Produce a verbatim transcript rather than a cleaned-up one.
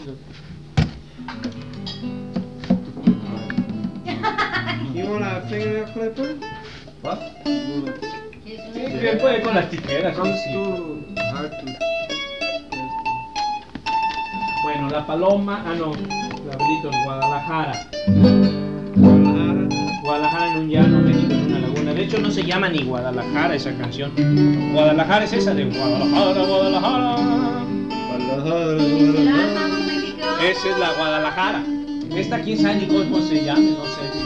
You want a fingernail clipper? What? Sí, Se puede con las tijeras. Comes sí. too hard to. Bueno, la paloma, ah no, laberitos, Guadalajara. Guadalajara. Guadalajara en un llano, México en una laguna. De hecho no se llama ni Guadalajara esa canción. Guadalajara es esa de Guadalajara, Guadalajara. ¿Será México? Esa es la Guadalajara. Esta quién sabe ni cómo se llama, no sé.